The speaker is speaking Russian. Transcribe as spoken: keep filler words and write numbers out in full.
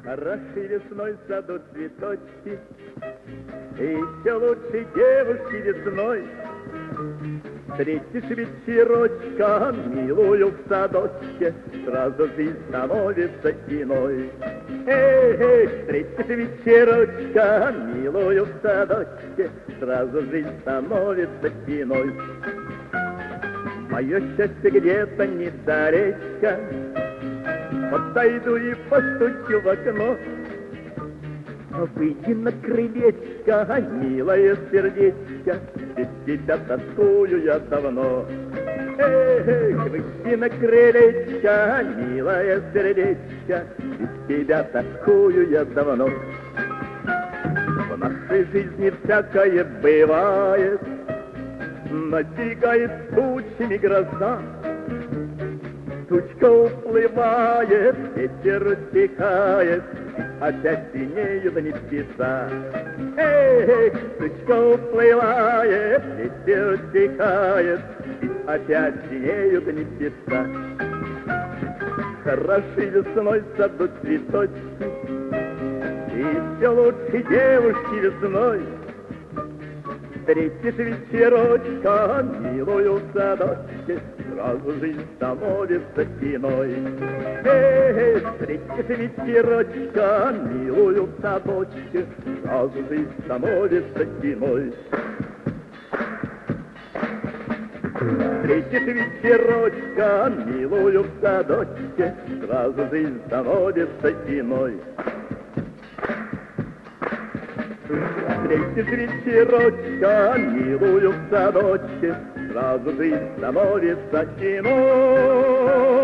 Хороши весной в саду цветочки, и еще лучше девушки весной. Встретишь вечерочка, милую в садочке, сразу жизнь становится иной. Эй, эй, встретишь вечерочка, милую в садочке, сразу жизнь становится иной. Мое счастье где-то недалечко, подойду и постучу в окно. Выйди на крылечко, милое сердечко, без тебя тоскую я давно. Эй, выйди на крылечко, милое сердечко, без тебя тоскую я давно. В нашей жизни всякое бывает, настигает тучами гроза. Тучка уплывает, ветер утихает, опять синеют небеса. Эй, тучка уплывает, ветер утихает, опять синеют небеса. Хороши весной в саду цветочки, и все лучше девушки весной. Встретишь вечерочка, милую в садочке, сразу жизнь становится иной. Эй, встретишь вечерочка, милую в садочке, сразу жизнь становится иной. Встретишь вечерочка, милую в садочке, сразу жизнь становится иной. Встретишь вечерочка, милую в садочке, сразу жизнь становится иной.